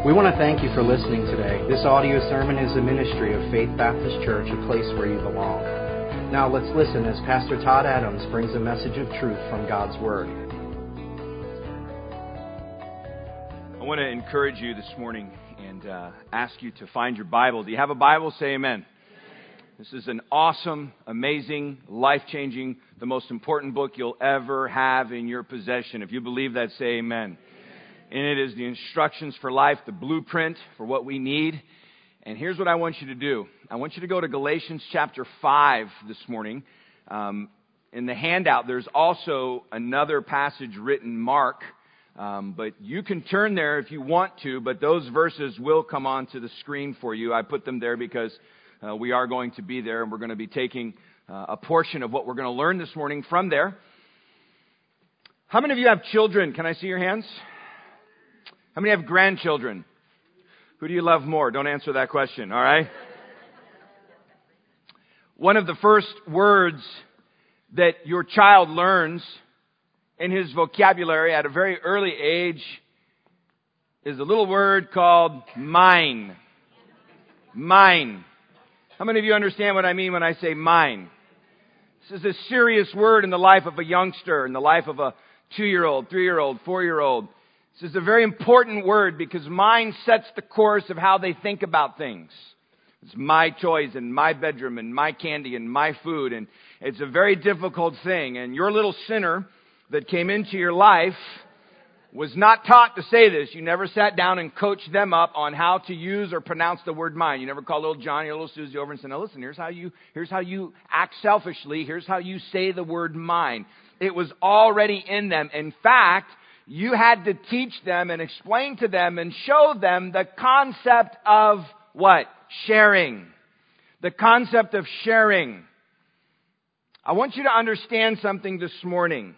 We want to thank you for listening today. This audio sermon is a ministry of Faith Baptist Church, a place where you belong. Now let's listen as Pastor Todd Adams brings a message of truth from God's Word. I want to encourage you this morning and ask you to find your Bible. Do you have a Bible? Say amen. This is an awesome, amazing, life-changing, the most important book you'll ever have in your possession. If you believe that, say amen. And it is the instructions for life, the blueprint for what we need. And here's what I want you to do. I want you to go to Galatians chapter 5 this morning. In the handout, there's also another passage written, Mark. But you can turn there if you want to, but those verses will come onto the screen for you. I put them there because we are going to be there, and we're going to be taking a portion of what we're going to learn this morning from there. How many of you have children? Can I see your hands? How many have grandchildren? Who do you love more? Don't answer that question, all right? One of the first words that your child learns in his vocabulary at a very early age is a little word called mine. Mine. How many of you understand what I mean when I say mine? This is a serious word in the life of a youngster, in the life of a 2-year-old, 3-year-old, 4-year-old. This is a very important word because mine sets the course of how they think about things. It's my toys and my bedroom and my candy and my food, and it's a very difficult thing. And your little sinner that came into your life was not taught to say this. You never sat down and coached them up on how to use or pronounce the word mine. You never called little Johnny or little Susie over and said, now listen, here's how you act selfishly. Here's how you say the word mine. It was already in them. In fact, you had to teach them and explain to them and show them the concept of what? Sharing. The concept of sharing. I want you to understand something this morning.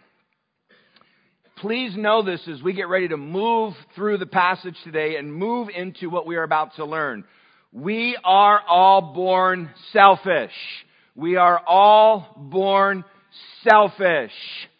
Please know this as we get ready to move through the passage today and move into what we are about to learn. We are all born selfish. We are all born selfish.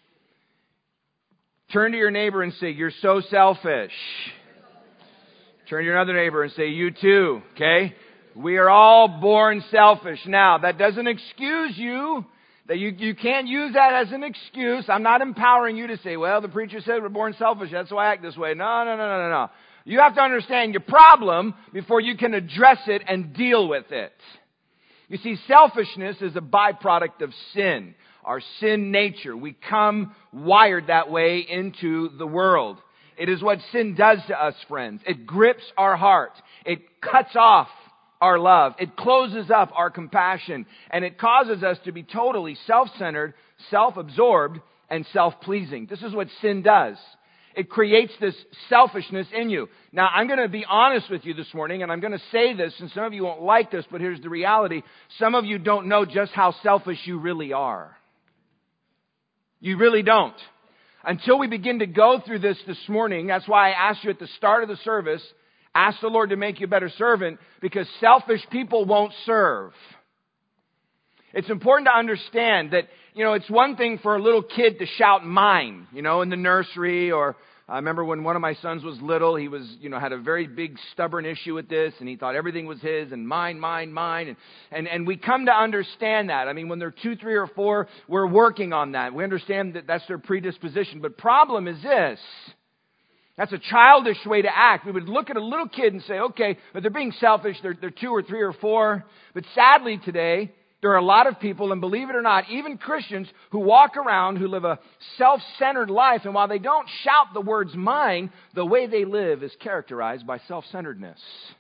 Turn to your neighbor and say, you're so selfish. Turn to your other neighbor and say, you too. Okay? We are all born selfish. Now, that doesn't excuse you. That you can't use that as an excuse. I'm not empowering you to say, well, the preacher said we're born selfish. That's why I act this way. No. You have to understand your problem before you can address it and deal with it. You see, selfishness is a byproduct of sin. Our sin nature. We come wired that way into the world. It is what sin does to us, friends. It grips our heart. It cuts off our love. It closes up our compassion. And it causes us to be totally self-centered, self-absorbed, and self-pleasing. This is what sin does. It creates this selfishness in you. Now, I'm going to be honest with you this morning, and I'm going to say this, and some of you won't like this, but here's the reality. Some of you don't know just how selfish you really are. You really don't. Until we begin to go through this morning, that's why I asked you at the start of the service, ask the Lord to make you a better servant, because selfish people won't serve. It's important to understand that, it's one thing for a little kid to shout mine, in the nursery, or I remember when one of my sons was little, he was, had a very big stubborn issue with this, and he thought everything was his, and mine. And we come to understand that. I mean, when they're 2, 3, or 4, we're working on that. We understand that that's their predisposition. But problem is this. That's a childish way to act. We would look at a little kid and say, okay, but they're being selfish. They're 2 or 3 or 4. But sadly today, there are a lot of people, and believe it or not, even Christians who walk around, who live a self-centered life. And while they don't shout the words mine, the way they live is characterized by self-centeredness.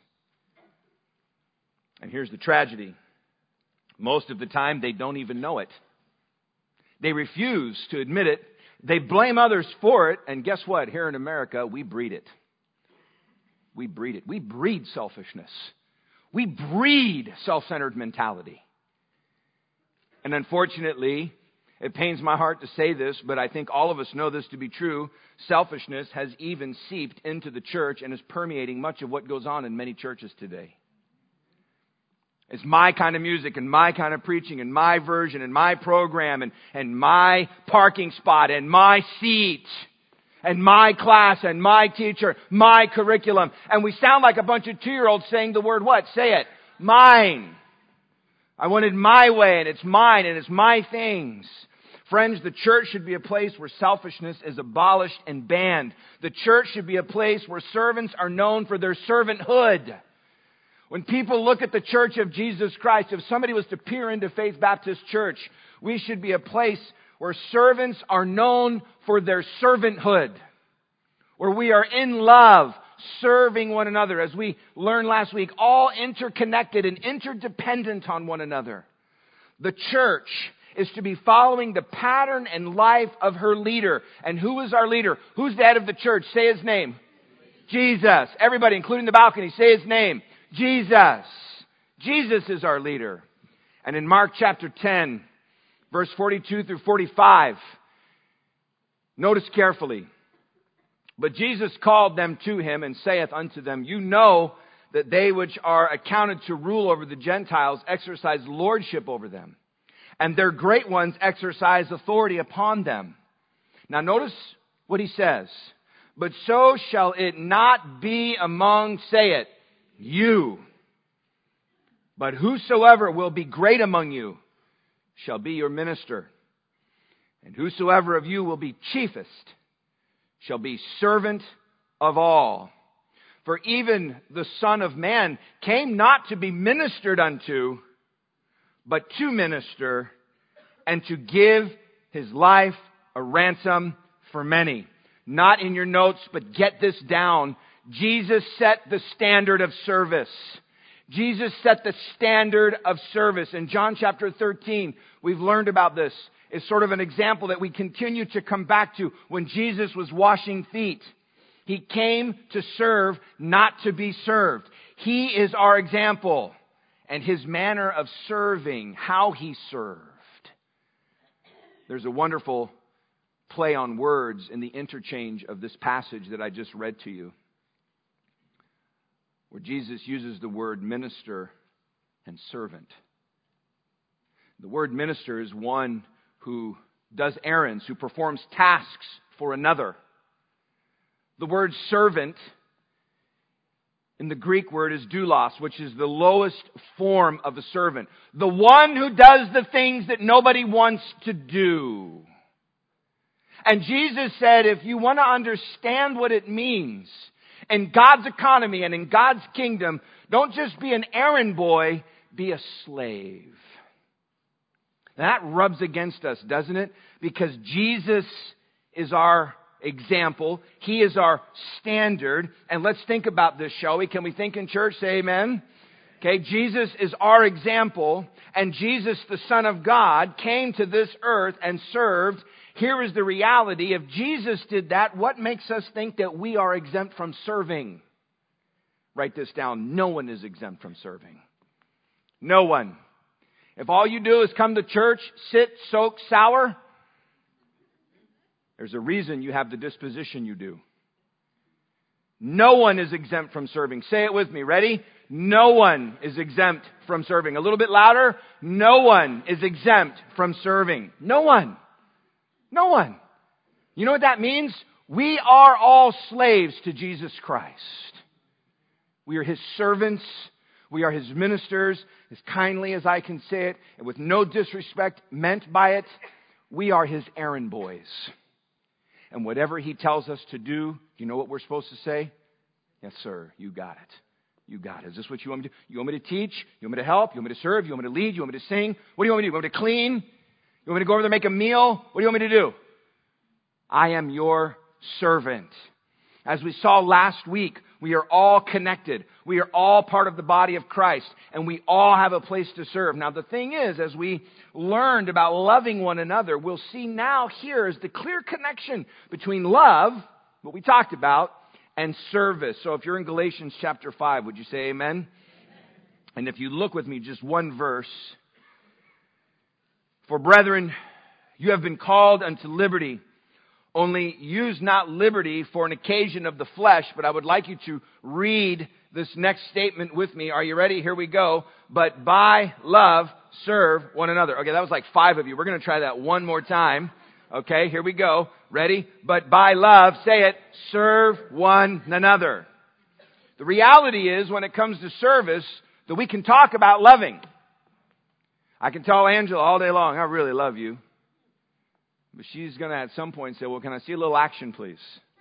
And here's the tragedy. Most of the time, they don't even know it. They refuse to admit it. They blame others for it. And guess what? Here in America, we breed it. We breed it. We breed selfishness. We breed self-centered mentality. And unfortunately, it pains my heart to say this, but I think all of us know this to be true. Selfishness has even seeped into the church and is permeating much of what goes on in many churches today. It's my kind of music and my kind of preaching and my version and my program and my parking spot and my seat. and my class and my teacher, my curriculum. And we sound like a bunch of 2-year-olds saying the word what? Say it. Mine. I want it my way, and it's mine, and it's my things. Friends, the church should be a place where selfishness is abolished and banned. The church should be a place where servants are known for their servanthood. When people look at the Church of Jesus Christ, if somebody was to peer into Faith Baptist Church, we should be a place where servants are known for their servanthood. Where we are in love, serving one another. As we learned last week, all interconnected and interdependent on one another. The church is to be following the pattern and life of her leader. And who is our leader? Who's the head of the church? Say his name. Jesus. Everybody, including the balcony, say his name. Jesus. Jesus is our leader. And in Mark chapter 10, verse 42 through 45, notice carefully. But Jesus called them to him and saith unto them, You know that they which are accounted to rule over the Gentiles exercise lordship over them, and their great ones exercise authority upon them. Now notice what he says. But so shall it not be among, say it, you. But whosoever will be great among you shall be your minister. And whosoever of you will be chiefest shall be servant of all. For even the Son of Man came not to be ministered unto, but to minister and to give his life a ransom for many. Not in your notes, but get this down. Jesus set the standard of service. Jesus set the standard of service. In John chapter 13, we've learned about this. It's sort of an example that we continue to come back to when Jesus was washing feet. He came to serve, not to be served. He is our example. And his manner of serving, how he served. There's a wonderful play on words in the interchange of this passage that I just read to you, where Jesus uses the word minister and servant. The word minister is one who does errands, who performs tasks for another. The word servant in the Greek word is doulos, which is the lowest form of a servant. The one who does the things that nobody wants to do. And Jesus said, if you want to understand what it means in God's economy and in God's kingdom, don't just be an errand boy, be a slave. That rubs against us, doesn't it? Because Jesus is our example. He is our standard. And let's think about this, shall we? Can we think in church? Say amen. Okay, Jesus is our example. And Jesus, the Son of God, came to this earth and served. Here is the reality. If Jesus did that, what makes us think that we are exempt from serving? Write this down. No one is exempt from serving. No one. If all you do is come to church, sit, soak, sour, there's a reason you have the disposition you do. No one is exempt from serving. Say it with me. Ready? No one is exempt from serving. A little bit louder. No one is exempt from serving. No one. No one. You know what that means? We are all slaves to Jesus Christ. We are His servants. We are His ministers. As kindly as I can say it, and with no disrespect meant by it, we are His errand boys. And whatever He tells us to do, you know what we're supposed to say? Yes, sir. You got it. You got it. Is this what you want me to do? You want me to teach? You want me to help? You want me to serve? You want me to lead? You want me to sing? What do you want me to do? You want me to clean? You want me to go over there and make a meal? What do you want me to do? I am your servant. As we saw last week, we are all connected. We are all part of the body of Christ. And we all have a place to serve. Now the thing is, as we learned about loving one another, we'll see now here is the clear connection between love, what we talked about, and service. So if you're in Galatians chapter 5, would you say amen? Amen. And if you look with me just one verse. For brethren, you have been called unto liberty. Only use not liberty for an occasion of the flesh, but I would like you to read this next statement with me. Are you ready? Here we go. But by love, serve one another. Okay, that was like 5 of you. We're going to try that one more time. Okay, here we go. Ready? But by love, say it, serve one another. The reality is, when it comes to service, that we can talk about loving. I can tell Angela all day long, I really love you. But she's going to at some point say, well, can I see a little action, please?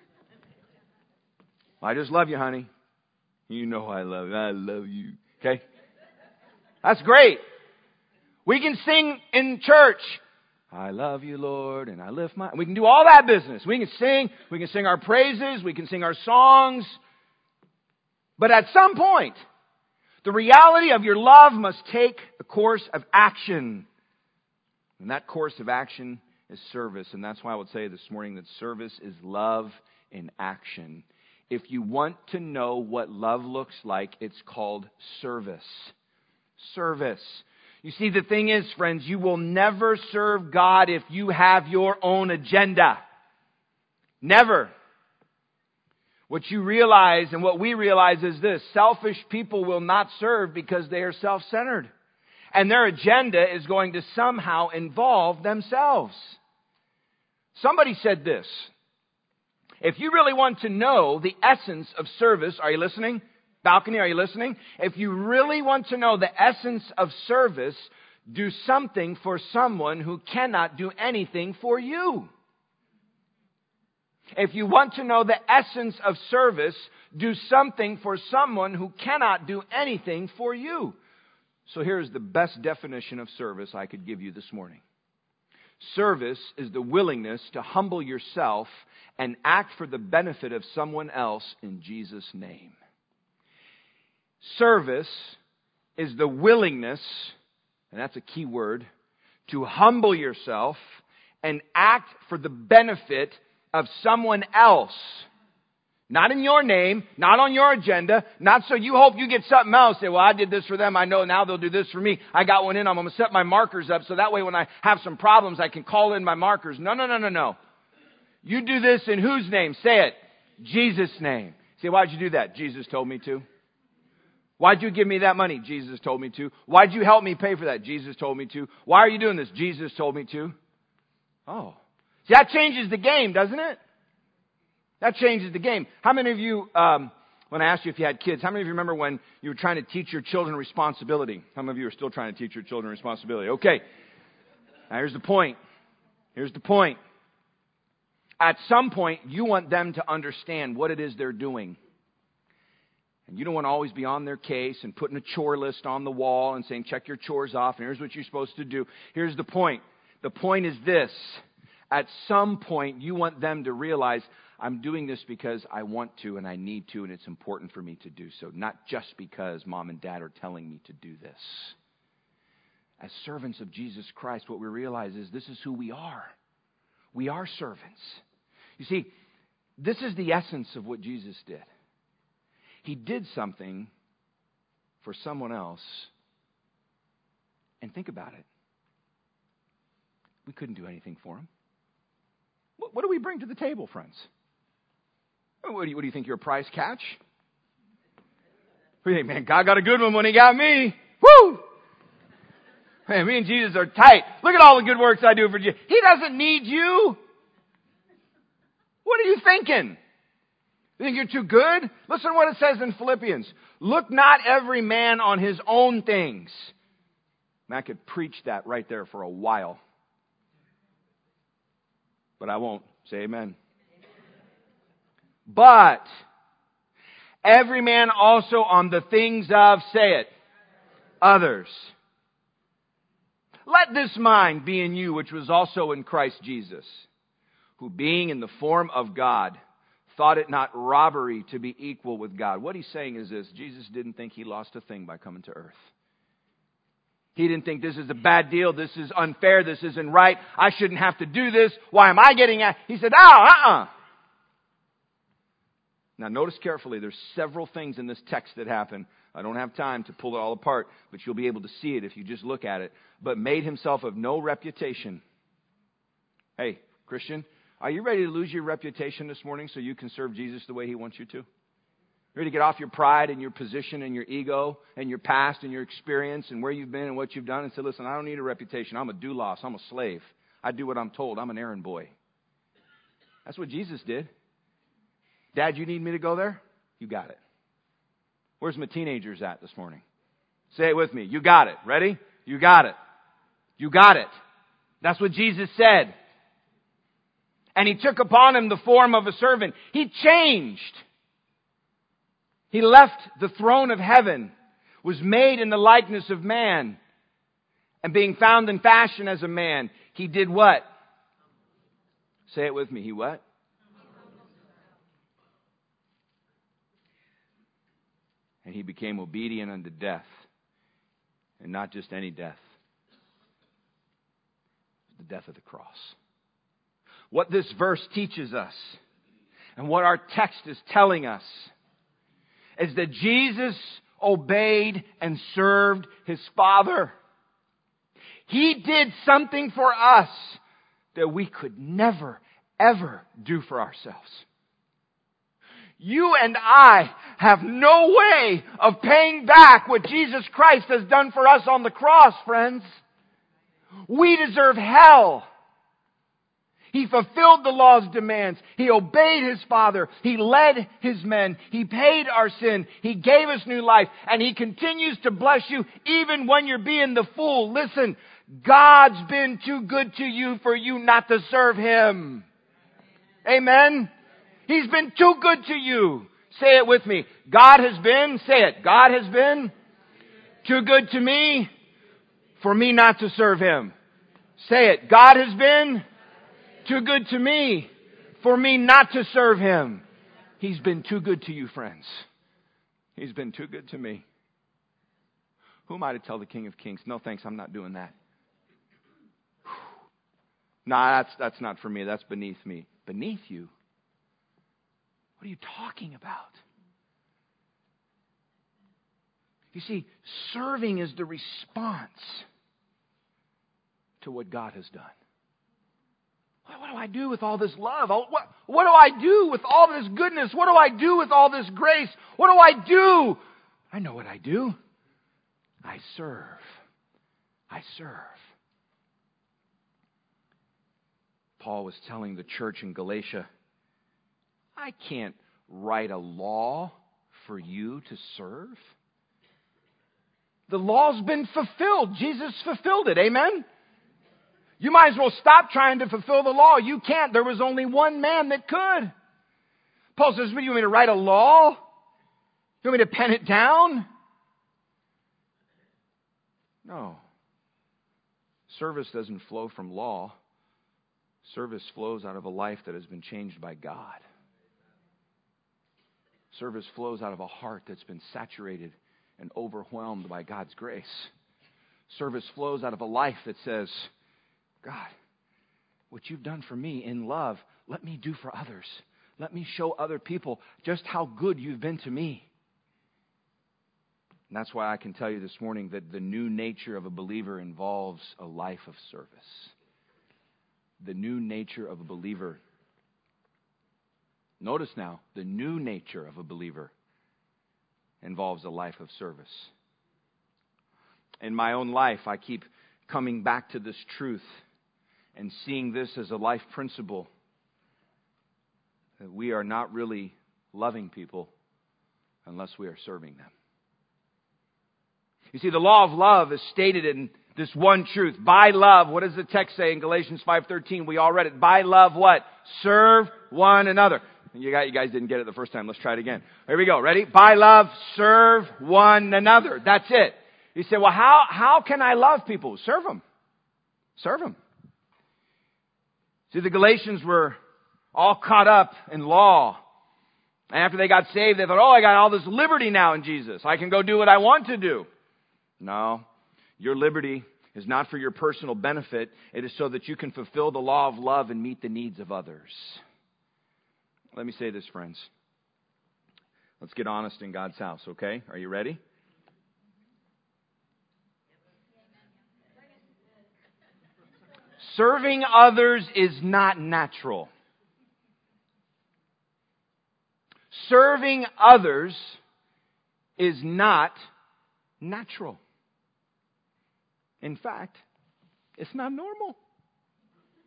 I just love you, honey. You know I love you. I love you. Okay? That's great. We can sing in church, I love you, Lord, and I lift my... We can do all that business. We can sing our praises, we can sing our songs. But at some point, the reality of your love must take a course of action. And that course of action is service. And that's why I would say this morning that service is love in action. If you want to know what love looks like, it's called service. Service. You see, the thing is, friends, you will never serve God if you have your own agenda. Never. What you realize and what we realize is this: selfish people will not serve because they are self-centered. And their agenda is going to somehow involve themselves. Somebody said this: if you really want to know the essence of service, are you listening? Balcony, are you listening? If you really want to know the essence of service, do something for someone who cannot do anything for you. If you want to know the essence of service, do something for someone who cannot do anything for you. So here's the best definition of service I could give you this morning. Service is the willingness to humble yourself and act for the benefit of someone else in Jesus' name. Service is the willingness, and that's a key word, to humble yourself and act for the benefit of someone else. Not in your name, not on your agenda, not so you hope you get something else. Say, well, I did this for them. I know now they'll do this for me. I got one in. I'm going to set my markers up so that way when I have some problems, I can call in my markers. No. You do this in whose name? Say it. Jesus' name. Say, why'd you do that? Jesus told me to. Why'd you give me that money? Jesus told me to. Why'd you help me pay for that? Jesus told me to. Why are you doing this? Jesus told me to. Oh. See, that changes the game, doesn't it? That changes the game. How many of you, when I asked you if you had kids, how many of you remember when you were trying to teach your children responsibility? How many of you are still trying to teach your children responsibility? Okay. Now here's the point. Here's the point. At some point, you want them to understand what it is they're doing. And you don't want to always be on their case and putting a chore list on the wall and saying, check your chores off, and here's what you're supposed to do. Here's the point. The point is this. At some point, you want them to realize, I'm doing this because I want to and I need to, and it's important for me to do so. Not just because mom and dad are telling me to do this. As servants of Jesus Christ, what we realize is this is who we are. We are servants. You see, this is the essence of what Jesus did. He did something for someone else. And think about it. We couldn't do anything for him. What do we bring to the table, friends? What do you think, you're a prize catch? What do you think, man, God got a good one when he got me. Woo! Man, me and Jesus are tight. Look at all the good works I do for Jesus. He doesn't need you. What are you thinking? You think you're too good? Listen to what it says in Philippians. Look not every man on his own things. And I could preach that right there for a while. But I won't. Say amen. But every man also on the things of, say it, others. Let this mind be in you, which was also in Christ Jesus, who being in the form of God, thought it not robbery to be equal with God. What he's saying is this: Jesus didn't think he lost a thing by coming to earth. He didn't think this is a bad deal, this is unfair, this isn't right, I shouldn't have to do this, why am I getting at? He said, Now notice carefully, there's several things in this text that happen. I don't have time to pull it all apart, but you'll be able to see it if you just look at it. But made himself of no reputation. Hey, Christian, are you ready to lose your reputation this morning so you can serve Jesus the way he wants you to? Ready to get off your pride and your position and your ego and your past and your experience and where you've been and what you've done and say, listen, I don't need a reputation. I'm a doulos. I'm a slave. I do what I'm told. I'm an errand boy. That's what Jesus did. Dad, you need me to go there? You got it. Where's my teenagers at this morning? Say it with me. You got it. Ready? You got it. You got it. That's what Jesus said. And He took upon Him the form of a servant. He changed. He left the throne of heaven, was made in the likeness of man, and being found in fashion as a man, He did what? Say it with me. He what? And He became obedient unto death. And not just any death. The death of the cross. What this verse teaches us, and what our text is telling us, is that Jesus obeyed and served His Father. He did something for us that we could never, ever do for ourselves. You and I have no way of paying back what Jesus Christ has done for us on the cross, friends. We deserve hell. He fulfilled the law's demands. He obeyed His Father. He led His men. He paid our sin. He gave us new life. And He continues to bless you even when you're being the fool. Listen, God's been too good to you for you not to serve Him. Amen? He's been too good to you. Say it with me. God has been, say it, God has been too good to me for me not to serve Him. Say it. God has been too good to me for me not to serve Him. He's been too good to you, friends. He's been too good to me. Who am I to tell the King of Kings, no thanks, I'm not doing that? Nah, that's not for me. That's beneath me. Beneath you? What are you talking about? You see, serving is the response to what God has done. What do I do with all this love? What do I do with all this goodness? What do I do with all this grace? What do I do? I know what I do. I serve. I serve. Paul was telling the church in Galatia, I can't write a law for you to serve. The law's been fulfilled. Jesus fulfilled it. Amen? You might as well stop trying to fulfill the law. You can't. There was only one man that could. Paul says, what, do you want me to write a law? You want me to pen it down? No. Service doesn't flow from law. Service flows out of a life that has been changed by God. Service flows out of a heart that's been saturated and overwhelmed by God's grace. Service flows out of a life that says, God, what you've done for me in love, let me do for others. Let me show other people just how good you've been to me. And that's why I can tell you this morning that the new nature of a believer involves a life of service. The new nature of a believer. Notice now, the new nature of a believer involves a life of service. In my own life, I keep coming back to this truth and seeing this as a life principle. That we are not really loving people unless we are serving them. You see, the law of love is stated in this one truth. By love, what does the text say in Galatians 5:13? We all read it. By love, what? Serve one another. You guys didn't get it the first time. Let's try it again. Here we go. Ready? By love, serve one another. That's it. You say, well, how can I love people? Serve them. Serve them. See, the Galatians were all caught up in law. And after they got saved, they thought, oh, I got all this liberty now in Jesus. I can go do what I want to do. No. Your liberty is not for your personal benefit. It is so that you can fulfill the law of love and meet the needs of others. Let me say this, friends. Let's get honest in God's house, okay? Are you ready? Serving others is not natural. Serving others is not natural. In fact, it's not normal.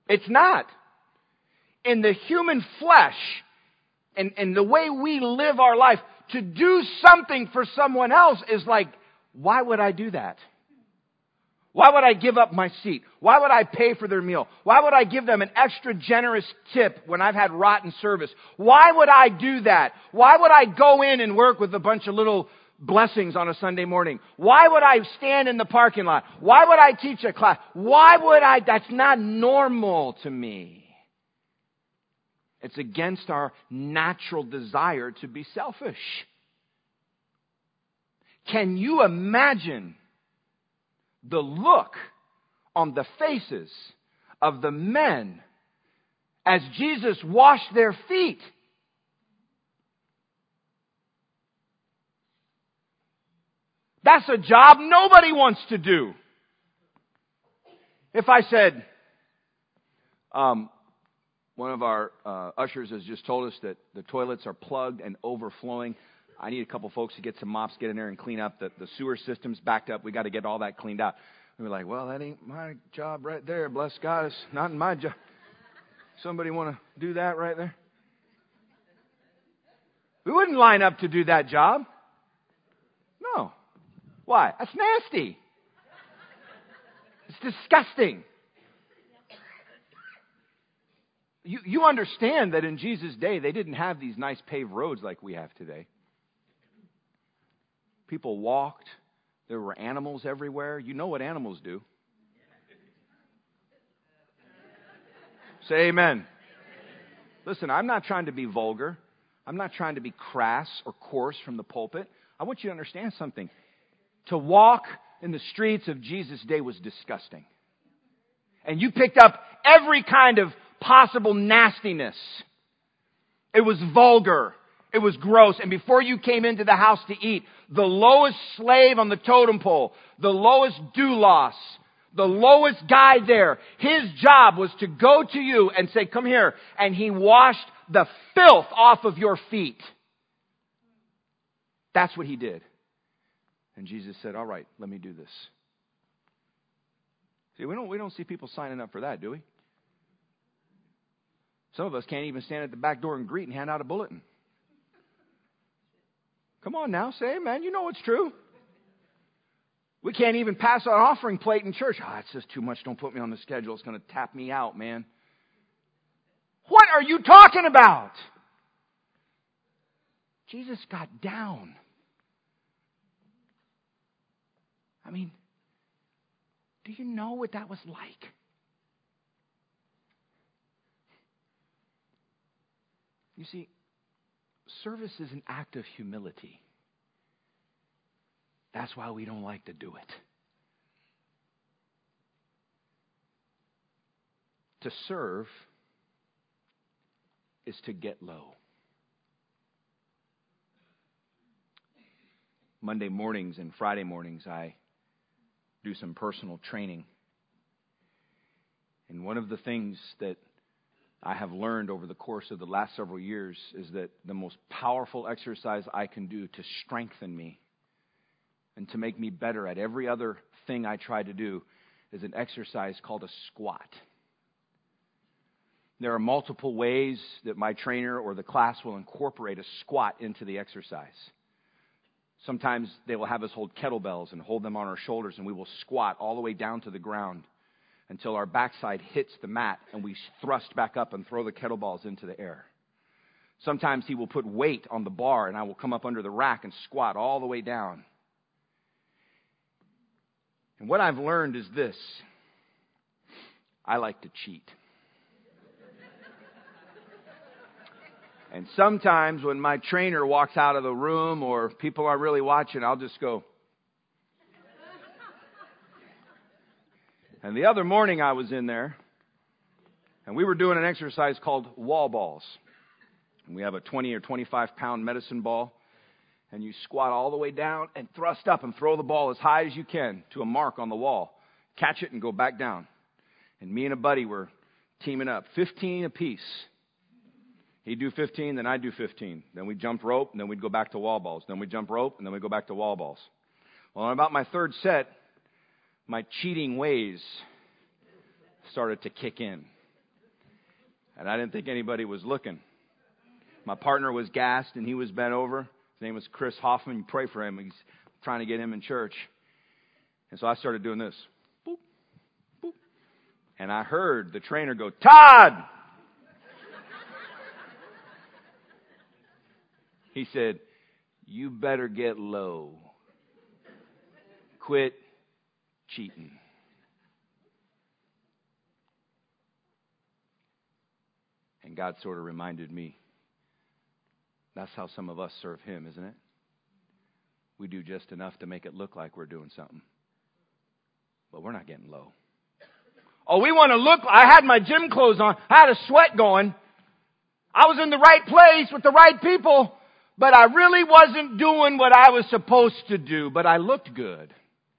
It's not. In the human flesh and the way we live our life, to do something for someone else is like, why would I do that? Why would I give up my seat? Why would I pay for their meal? Why would I give them an extra generous tip when I've had rotten service? Why would I do that? Why would I go in and work with a bunch of little blessings on a Sunday morning? Why would I stand in the parking lot? Why would I teach a class? Why would I? That's not normal to me. It's against our natural desire to be selfish. Can you imagine the look on the faces of the men as Jesus washed their feet? That's a job nobody wants to do. If I said, one of our ushers has just told us that the toilets are plugged and overflowing. I need a couple folks to get some mops, get in there and clean up. The sewer system's backed up. We got to get all that cleaned out. And we're like, well, that ain't my job right there. Bless God, it's not in my job. Somebody want to do that right there? We wouldn't line up to do that job. No. Why? That's nasty. It's disgusting. You understand that in Jesus' day, they didn't have these nice paved roads like we have today. People walked. There were animals everywhere. You know what animals do. Say amen. Listen, I'm not trying to be vulgar. I'm not trying to be crass or coarse from the pulpit. I want you to understand something. To walk in the streets of Jesus' day was disgusting. And you picked up every kind of possible nastiness. It was vulgar. It was gross. And before you came into the house to eat, the lowest slave on the totem pole, the lowest doulos, the lowest guy there, his job was to go to you and say, come here. And he washed the filth off of your feet. That's what he did. And Jesus said, all right, let me do this. See, we don't see people signing up for that, do we? Some of us can't even stand at the back door and greet and hand out a bulletin. Come on now, say amen. You know it's true. We can't even pass an offering plate in church. It's just too much. Don't put me on the schedule. It's going to tap me out, man. What are you talking about? Jesus got down. I mean, do you know what that was like? You see, service is an act of humility. That's why we don't like to do it. To serve is to get low. Monday mornings and Friday mornings, I do some personal training. And one of the things that I have learned over the course of the last several years is that the most powerful exercise I can do to strengthen me and to make me better at every other thing I try to do is an exercise called a squat. There are multiple ways that my trainer or the class will incorporate a squat into the exercise. Sometimes they will have us hold kettlebells and hold them on our shoulders, and we will squat all the way down to the ground until our backside hits the mat and we thrust back up and throw the kettlebells into the air. Sometimes he will put weight on the bar and I will come up under the rack and squat all the way down. And what I've learned is this. I like to cheat. And sometimes when my trainer walks out of the room or people are really watching, I'll just go. And the other morning I was in there, and we were doing an exercise called wall balls. And we have a 20 or 25-pound medicine ball, and you squat all the way down and thrust up and throw the ball as high as you can to a mark on the wall. Catch it and go back down. And me and a buddy were teaming up, 15 apiece. He'd do 15, then I'd do 15. Then we'd jump rope, and then we'd go back to wall balls. Then we'd jump rope, and then we'd go back to wall balls. Well, on about my third set, my cheating ways started to kick in. And I didn't think anybody was looking. My partner was gassed and he was bent over. His name was Chris Hoffman. You pray for him. He's trying to get him in church. And so I started doing this. Boop, boop. And I heard the trainer go, "Todd!" He said, "You better get low. Quit cheating." And God sort of reminded me, that's how some of us serve Him, isn't it? We do just enough to make it look like we're doing something. But we're not getting low. Oh, we want to look. I had my gym clothes on. I had a sweat going. I was in the right place with the right people. But I really wasn't doing what I was supposed to do. But I looked good.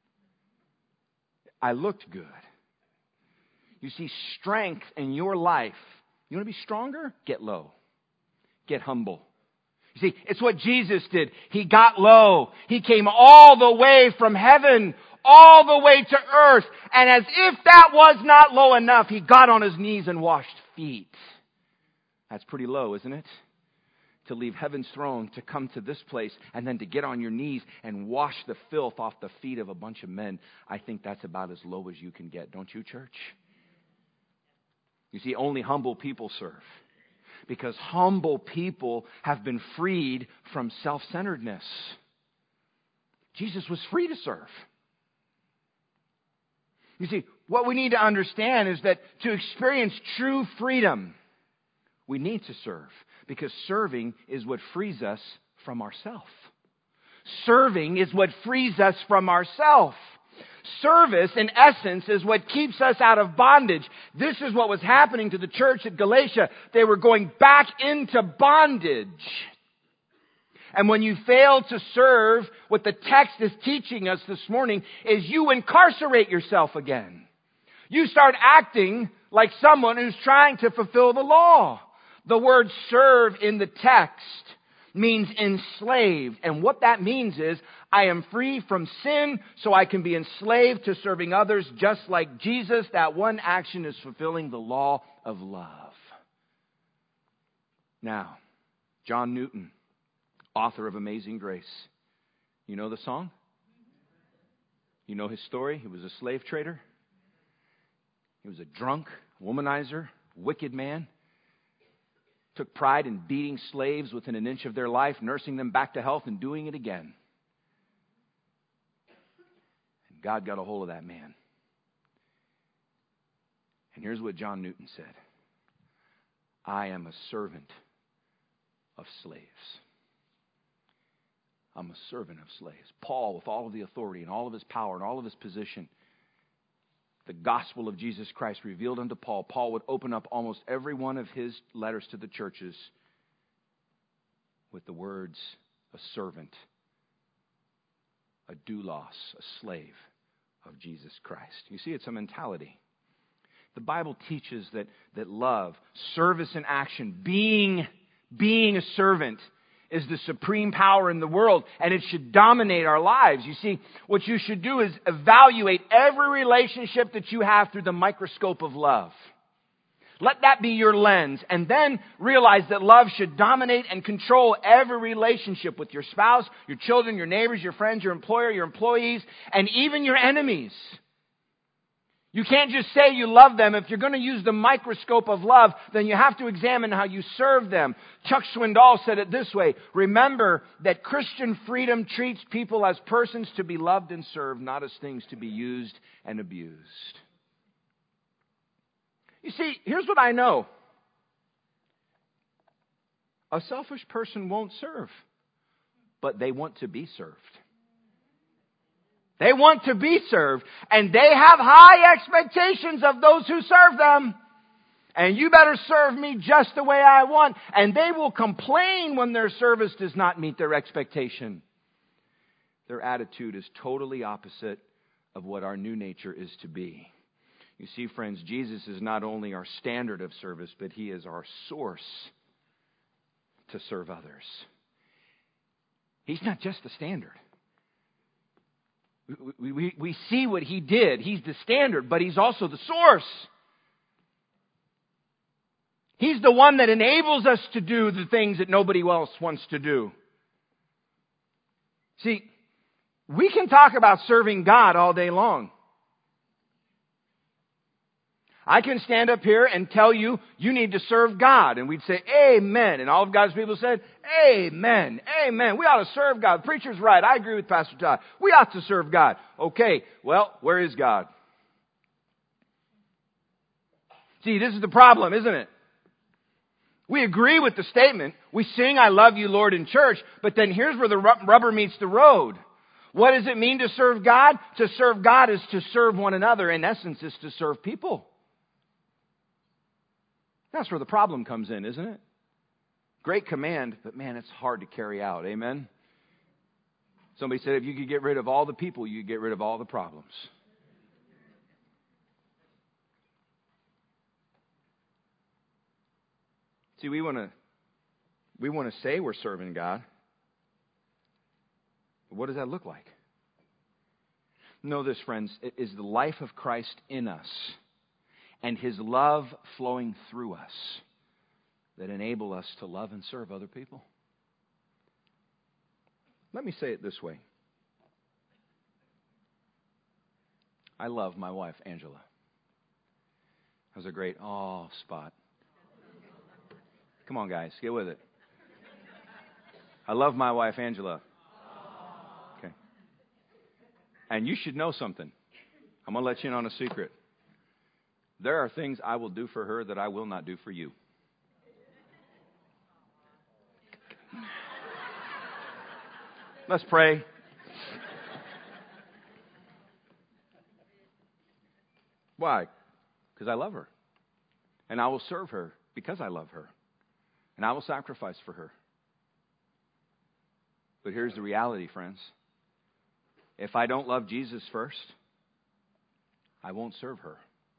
I looked good. You see, strength in your life. You want to be stronger? Get low. Get humble. You see, it's what Jesus did. He got low. He came all the way from heaven, all the way to earth. And as if that was not low enough, He got on His knees and washed feet. That's pretty low, isn't it? To leave heaven's throne, to come to this place, and then to get on your knees and wash the filth off the feet of a bunch of men. I think that's about as low as you can get, don't you, church? You see, only humble people serve. Because humble people have been freed from self-centeredness. Jesus was free to serve. You see, what we need to understand is that to experience true freedom, we need to serve. Because serving is what frees us from ourself. Serving is what frees us from ourself. Service, in essence, is what keeps us out of bondage. This is what was happening to the church at Galatia. They were going back into bondage. And when you fail to serve, what the text is teaching us this morning is you incarcerate yourself again. You start acting like someone who's trying to fulfill the law. The word serve in the text means enslaved. And what that means is I am free from sin so I can be enslaved to serving others just like Jesus. That one action is fulfilling the law of love. Now, John Newton, author of Amazing Grace. You know the song? You know his story? He was a slave trader. He was a drunk, womanizer, wicked man. Took pride in beating slaves within an inch of their life, nursing them back to health, and doing it again. And God got a hold of that man. And here's what John Newton said. I am a servant of slaves. I'm a servant of slaves. Paul, with all of the authority and all of his power and all of his position, the gospel of Jesus Christ revealed unto Paul, Paul would open up almost every one of his letters to the churches with the words, a servant, a doulos, a slave of Jesus Christ. You see, it's a mentality. The Bible teaches that love, service in action, being a servant is the supreme power in the world, and it should dominate our lives. You see, what you should do is evaluate every relationship that you have through the microscope of love. Let that be your lens, and then realize that love should dominate and control every relationship with your spouse, your children, your neighbors, your friends, your employer, your employees, and even your enemies. You can't just say you love them. If you're going to use the microscope of love, then you have to examine how you serve them. Chuck Swindoll said it this way. Remember that Christian freedom treats people as persons to be loved and served, not as things to be used and abused. You see, here's what I know. A selfish person won't serve, but they want to be served. They want to be served, and they have high expectations of those who serve them. And you better serve me just the way I want. And they will complain when their service does not meet their expectation. Their attitude is totally opposite of what our new nature is to be. You see, friends, Jesus is not only our standard of service, but He is our source to serve others. He's not just the standard. We see what He did. He's the standard, but He's also the source. He's the one that enables us to do the things that nobody else wants to do. See, we can talk about serving God all day long. I can stand up here and tell you, you need to serve God. And we'd say, amen. And all of God's people said, amen, amen. We ought to serve God. The preacher's right. I agree with Pastor Todd. We ought to serve God. Okay, well, where is God? See, this is the problem, isn't it? We agree with the statement. We sing, I love you, Lord, in church. But then here's where the rubber meets the road. What does it mean to serve God? To serve God is to serve one another. In essence, is to serve people. That's where the problem comes in, isn't it? Great command, but man, it's hard to carry out. Amen? Somebody said if you could get rid of all the people, you could get rid of all the problems. See, we want to say we're serving God. But what does that look like? Know this, friends. It is the life of Christ in us and His love flowing through us that enable us to love and serve other people. Let me say it this way. I love my wife, Angela. That was a great spot. Come on, guys, get with it. I love my wife, Angela. Okay. And you should know something. I'm going to let you in on a secret. There are things I will do for her that I will not do for you. Let's pray. Why? Because I love her. And I will serve her because I love her. And I will sacrifice for her. But here's the reality, friends. If I don't love Jesus first, I won't serve her.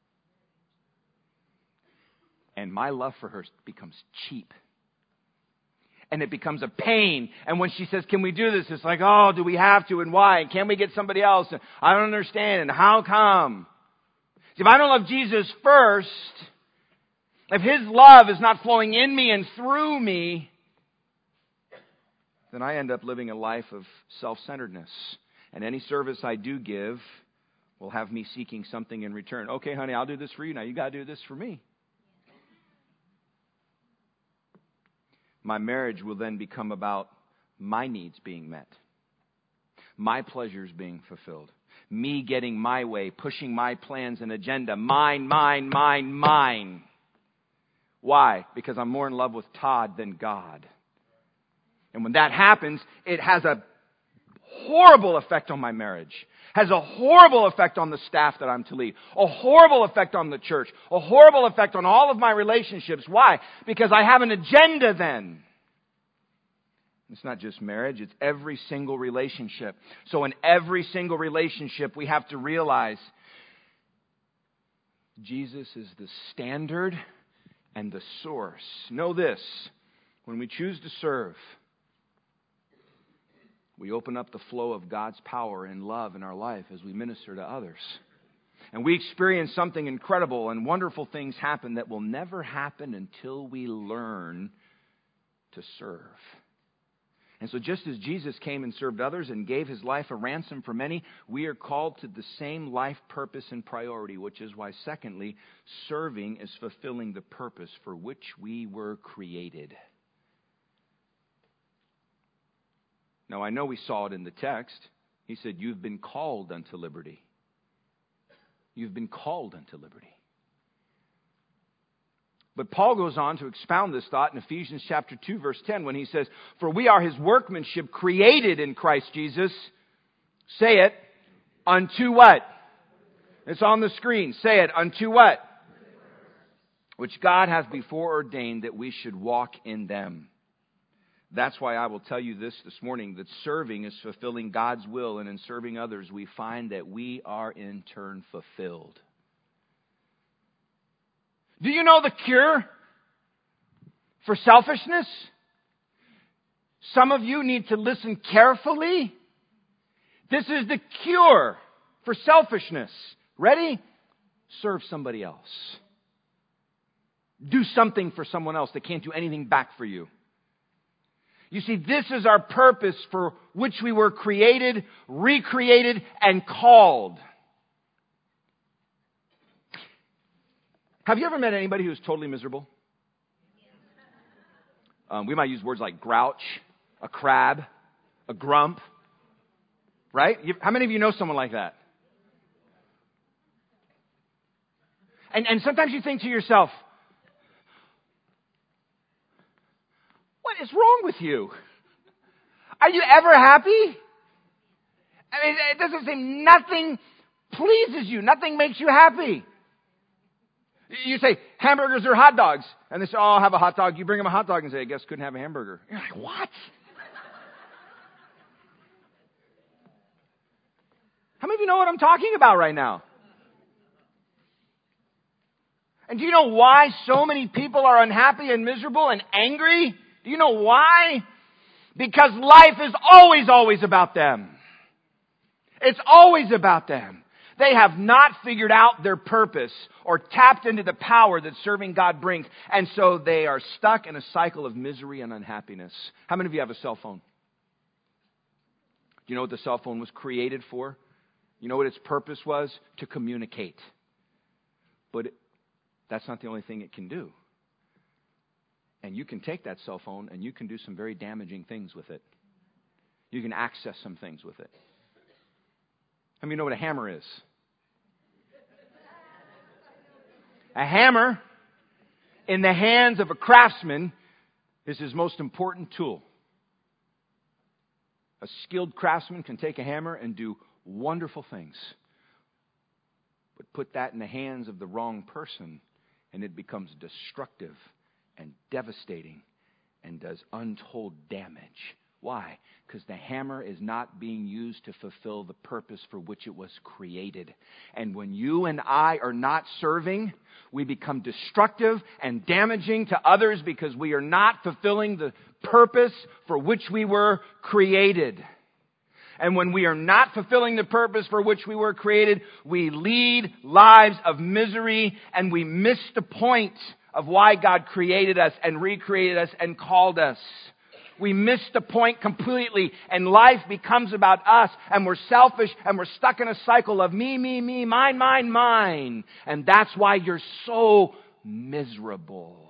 And my love for her becomes cheap. And it becomes a pain. And when she says, can we do this? It's like, oh, do we have to? And why? And can we get somebody else? And I don't understand. And how come? See, if I don't love Jesus first, if His love is not flowing in me and through me, then I end up living a life of self-centeredness. And any service I do give will have me seeking something in return. Okay, honey, I'll do this for you. Now you got to do this for me. My marriage will then become about my needs being met, my pleasures being fulfilled, me getting my way, pushing my plans and agenda, mine, mine, mine, mine. Why? Because I'm more in love with Todd than God. And when that happens, it has a horrible effect on my marriage. Has a horrible effect on the staff that I'm to lead. A horrible effect on the church. A horrible effect on all of my relationships. Why? Because I have an agenda then. It's not just marriage, it's every single relationship. So in every single relationship, we have to realize Jesus is the standard and the source. Know this, when we choose to serve, we open up the flow of God's power and love in our life as we minister to others. And we experience something incredible and wonderful things happen that will never happen until we learn to serve. And so just as Jesus came and served others and gave His life a ransom for many, we are called to the same life purpose and priority, which is why, secondly, serving is fulfilling the purpose for which we were created. Now, I know we saw it in the text. He said, you've been called unto liberty. You've been called unto liberty. But Paul goes on to expound this thought in Ephesians chapter 2, verse 10, when he says, for we are His workmanship created in Christ Jesus. Say it, unto what? It's on the screen. Say it, unto what? Which God hath before ordained that we should walk in them. That's why I will tell you this morning, that serving is fulfilling God's will, and in serving others, we find that we are in turn fulfilled. Do you know the cure for selfishness? Some of you need to listen carefully. This is the cure for selfishness. Ready? Serve somebody else. do something for someone else. They can't do anything back for you. You see, this is our purpose for which we were created, recreated, and called. Have you ever met anybody who's totally miserable? We might use words like grouch, a crab, a grump. Right? How many of you know someone like that? And sometimes you think to yourself, what is wrong with you? Are you ever happy? I mean, it doesn't seem nothing pleases you. Nothing makes you happy. You say, hamburgers or hot dogs. And they say, oh, I'll have a hot dog. You bring them a hot dog and say, I guess couldn't have a hamburger. You're like, what? How many of you know what I'm talking about right now? And do you know why so many people are unhappy and miserable and angry? Do you know why? Because life is always about them. It's always about them. They have not figured out their purpose or tapped into the power that serving God brings. And so they are stuck in a cycle of misery and unhappiness. How many of you have a cell phone? Do you know what the cell phone was created for? You know what its purpose was? To communicate. But that's not the only thing it can do. And you can take that cell phone and you can do some very damaging things with it. You can access some things with it. How many know what a hammer is? A hammer in the hands of a craftsman is his most important tool. A skilled craftsman can take a hammer and do wonderful things. But put that in the hands of the wrong person and it becomes destructive and devastating and does untold damage. Why? Because the hammer is not being used to fulfill the purpose for which it was created. And when you and I are not serving, we become destructive and damaging to others because we are not fulfilling the purpose for which we were created. And when we are not fulfilling the purpose for which we were created, we lead lives of misery and we miss the point of why God created us and recreated us and called us. We miss the point completely and life becomes about us and we're selfish and we're stuck in a cycle of me, mine, mine, mine. And that's why you're so miserable.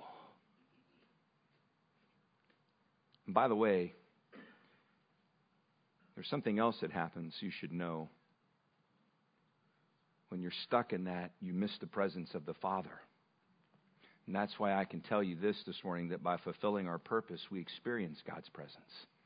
And by the way, there's something else that happens you should know. When you're stuck in that, you miss the presence of the Father. And that's why I can tell you this morning, that by fulfilling our purpose, we experience God's presence.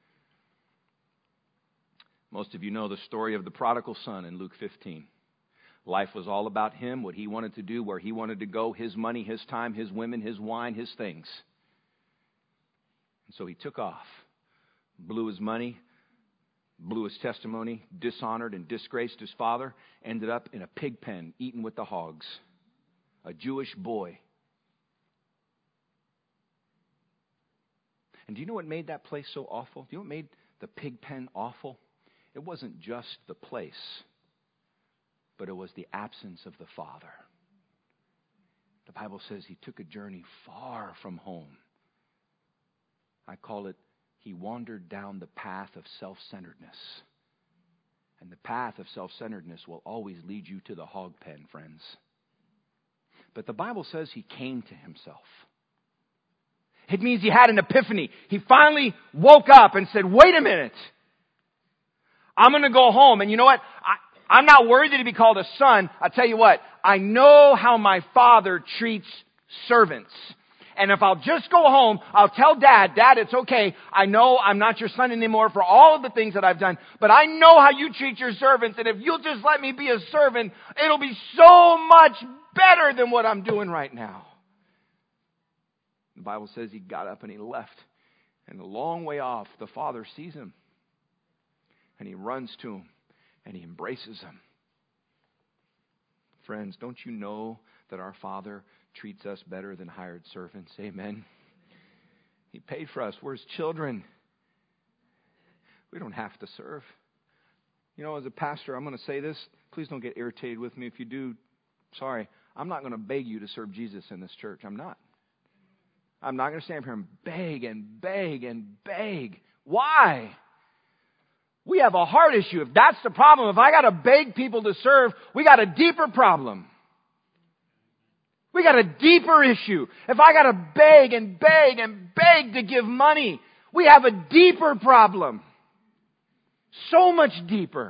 Most of you know the story of the prodigal son in Luke 15. Life was all about him, what he wanted to do, where he wanted to go, his money, his time, his women, his wine, his things. And so he took off, blew his money, blew his testimony, dishonored and disgraced his father, ended up in a pig pen, eaten with the hogs. A Jewish boy. And do you know what made that place so awful? Do you know what made the pig pen awful? It wasn't just the place, but it was the absence of the Father. The Bible says he took a journey far from home. I call it, he wandered down the path of self-centeredness. And the path of self-centeredness will always lead you to the hog pen, friends. But the Bible says he came to himself. It means he had an epiphany. He finally woke up and said, wait a minute. I'm going to go home. And you know what? I'm not worthy to be called a son. I'll tell you what. I know how my father treats servants. And if I'll just go home, I'll tell Dad, it's okay. I know I'm not your son anymore for all of the things that I've done. But I know how you treat your servants. And if you'll just let me be a servant, it'll be so much better than what I'm doing right now. The Bible says he got up and he left. And a long way off, the father sees him. And he runs to him. And he embraces him. Friends, don't you know that our Father treats us better than hired servants? Amen. He paid for us. We're his children. We don't have to serve. You know, as a pastor, I'm going to say this. Please don't get irritated with me. If you do, sorry. I'm not going to beg you to serve Jesus in this church. I'm not. I'm not going to stand here and beg and beg and beg. Why? We have a heart issue. If that's the problem, if I got to beg people to serve, we got a deeper problem. We got a deeper issue. If I got to beg and beg and beg to give money, we have a deeper problem. So much deeper.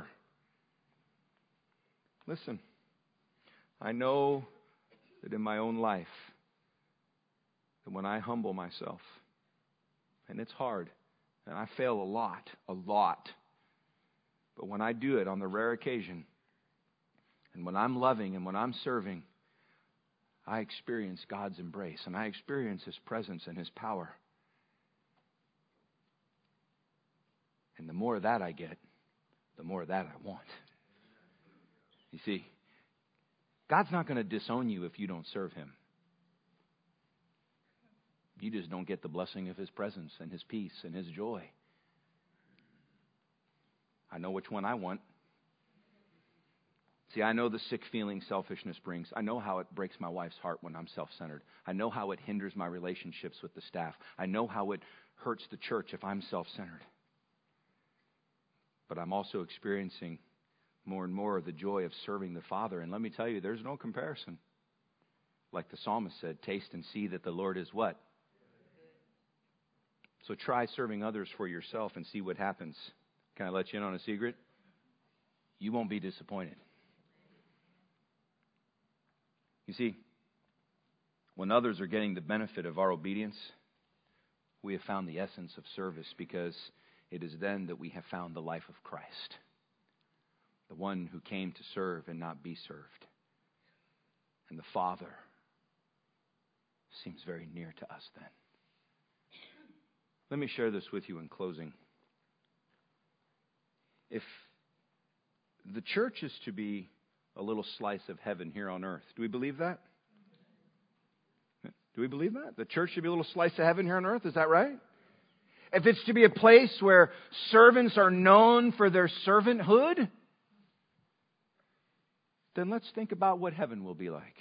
Listen, I know that in my own life, that when I humble myself, and it's hard, and I fail a lot, but when I do it on the rare occasion, and when I'm loving and when I'm serving, I experience God's embrace, and I experience His presence and His power. And the more of that I get, the more of that I want. You see, God's not going to disown you if you don't serve Him. You just don't get the blessing of His presence and His peace and His joy. I know which one I want. See, I know the sick feeling selfishness brings. I know how it breaks my wife's heart when I'm self-centered. I know how it hinders my relationships with the staff. I know how it hurts the church if I'm self-centered. But I'm also experiencing more and more of the joy of serving the Father. And let me tell you, there's no comparison. Like the psalmist said, taste and see that the Lord is what? So try serving others for yourself and see what happens. Can I let you in on a secret? You won't be disappointed. You see, when others are getting the benefit of our obedience, we have found the essence of service, because it is then that we have found the life of Christ, the one who came to serve and not be served. And the Father seems very near to us then. Let me share this with you in closing. If the church is to be a little slice of heaven here on earth, do we believe that? Do we believe that? The church should be a little slice of heaven here on earth, is that right? If it's to be a place where servants are known for their servanthood, then let's think about what heaven will be like.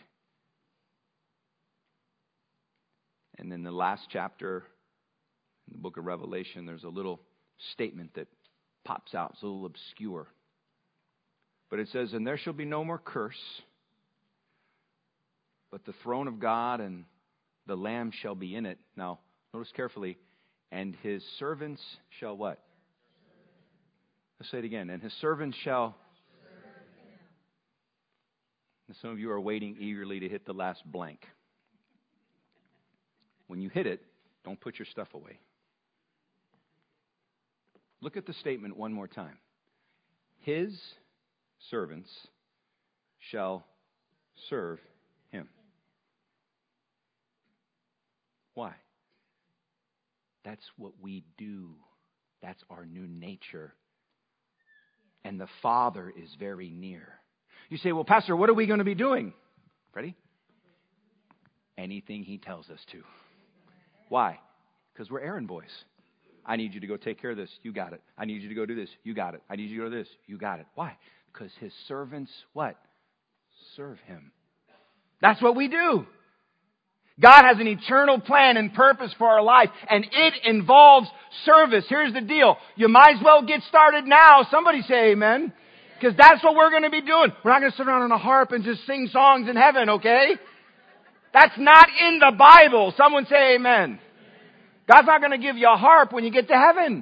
And in the last chapter, in the book of Revelation, there's a little statement that pops out. It's a little obscure. But it says, "And there shall be no more curse, but the throne of God and the Lamb shall be in it." Now, notice carefully. "And His servants shall" what? Let's say it again. "And His servants shall." And some of you are waiting eagerly to hit the last blank. When you hit it, don't put your stuff away. Look at the statement one more time. His servants shall serve Him. Why? That's what we do. That's our new nature. And the Father is very near. You say, "Well, Pastor, what are we going to be doing?" Ready? Anything He tells us to. Why? Because we're errand boys. I need you to go take care of this. You got it. I need you to go do this. You got it. I need you to go do this. You got it. Why? Because His servants, what? Serve Him. That's what we do. God has an eternal plan and purpose for our life, and it involves service. Here's the deal. You might as well get started now. Somebody say amen. Because that's what we're going to be doing. We're not going to sit around on a harp and just sing songs in heaven, okay? That's not in the Bible. Someone say amen. God's not going to give you a harp when you get to heaven.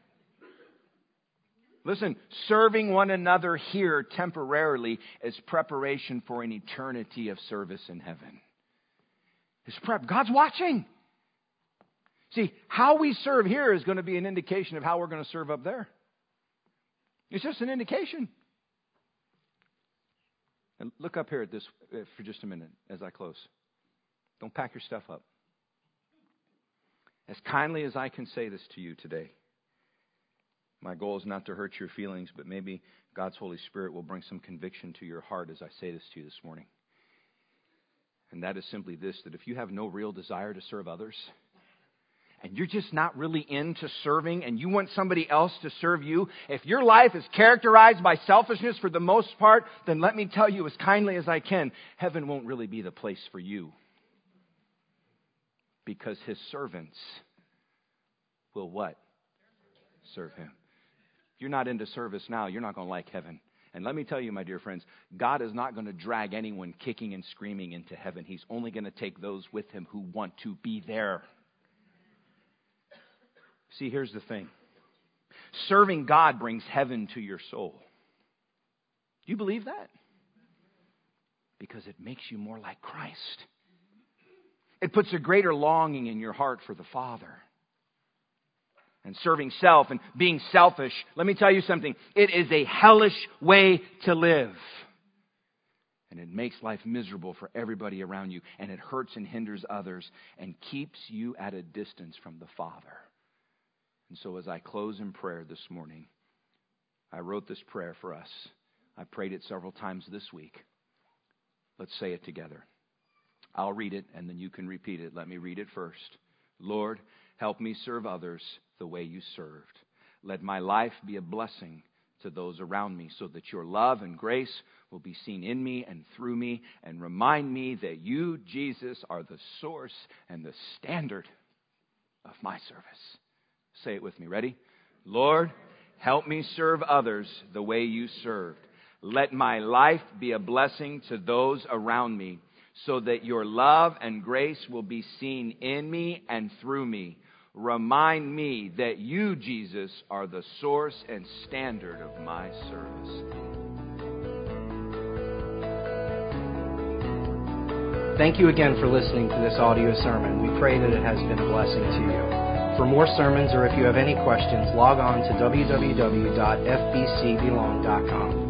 Listen, serving one another here temporarily is preparation for an eternity of service in heaven. It's prep. God's watching. See, how we serve here is going to be an indication of how we're going to serve up there. It's just an indication. And look up here at this for just a minute as I close. Don't pack your stuff up. As kindly as I can say this to you today, my goal is not to hurt your feelings, but maybe God's Holy Spirit will bring some conviction to your heart as I say this to you this morning. And that is simply this, that if you have no real desire to serve others, and you're just not really into serving, and you want somebody else to serve you, if your life is characterized by selfishness for the most part, then let me tell you as kindly as I can, heaven won't really be the place for you. because His servants will what? Serve Him. If you're not into service now, you're not going to like heaven. And let me tell you, my dear friends, God is not going to drag anyone kicking and screaming into heaven. He's only going to take those with Him who want to be there. See, here's the thing. Serving God brings heaven to your soul. Do you believe that? Because it makes you more like Christ. It puts a greater longing in your heart for the Father. And serving self and being selfish, let me tell you something. It is a hellish way to live. And it makes life miserable for everybody around you. And it hurts and hinders others and keeps you at a distance from the Father. And so as I close in prayer this morning, I wrote this prayer for us. I prayed it several times this week. Let's say it together. I'll read it and then you can repeat it. Let me read it first. Lord, help me serve others the way you served. Let my life be a blessing to those around me so that your love and grace will be seen in me and through me, and remind me that you, Jesus, are the source and the standard of my service. Say it with me. Ready? Lord, help me serve others the way you served. Let my life be a blessing to those around me so that your love and grace will be seen in me and through me. Remind me that you, Jesus, are the source and standard of my service. Thank you again for listening to this audio sermon. We pray that it has been a blessing to you. For more sermons, or if you have any questions, log on to www.fbcbelong.com.